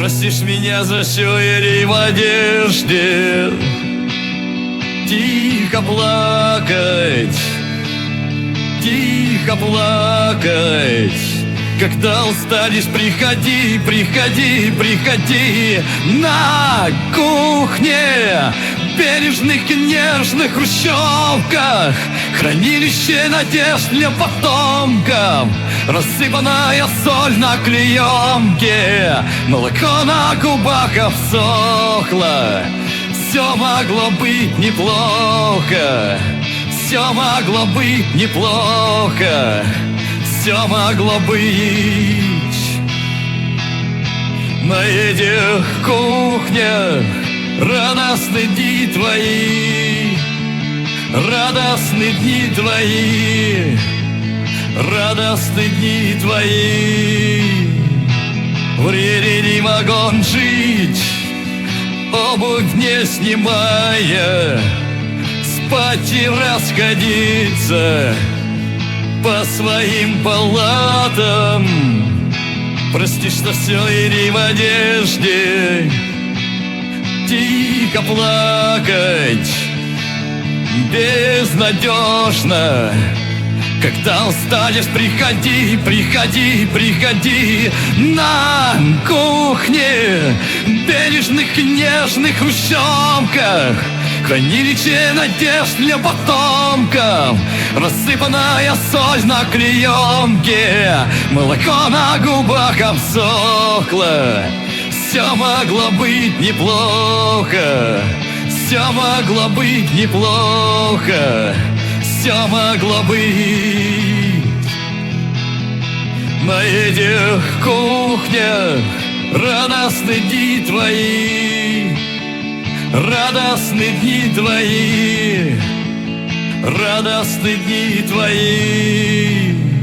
Простишь меня за щери в одежде, тихо плакать, тихо плакать. Когда устанешь, приходи, приходи, приходи на кухне, бережных и нежных хрущевках, хранилище надежд для потомков, рассыпанная соль на клеенке, молоко на губах обсохло. Все могло быть неплохо, все могло быть неплохо, все могло быть. На этих кухнях радостны дни твои, радостны дни твои, радостны дни твои. Времени вагон жить, обувь не снимая, спать и расходиться по своим палатам. Прости, что все и в одежде, тихо плакать безнадежно. Когда устанешь, приходи, приходи, приходи на кухне, бережных и нежных хрущевках, хранилище надежд для потомков, рассыпанная соль на клеенке, молоко на губах обсохло. Все могло быть неплохо, все могло быть неплохо, все могло быть. На этих кухнях радостны дни твои, радостны дни твои, радостны дни твои.